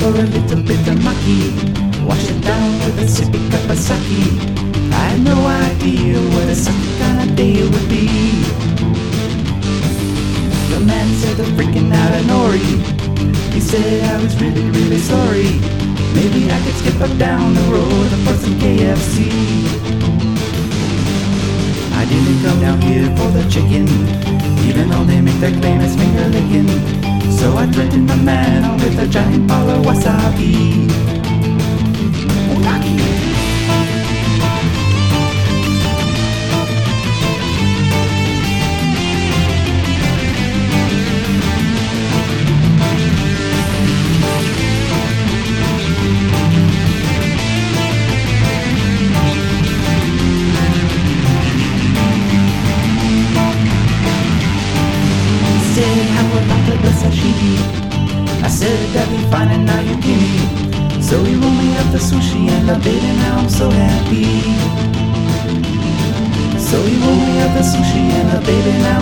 for a little bit of maki. Wash it down with a sippy cup of sake. I had no idea what a sucky kind of day it would be. The man said they're freaking out of nori. He said I was really, really sorry. Maybe I could skip up down the road for some KFC. I didn't come down here for the chicken, even though they make their claim as finger licking. So I threatened my man with a giant ball of wasabi. Unagi! I said that'd be fine and now you give me. So he rolled me up the sushi and I bit and now I'm so happy. So he rolled me up the sushi and I bit and now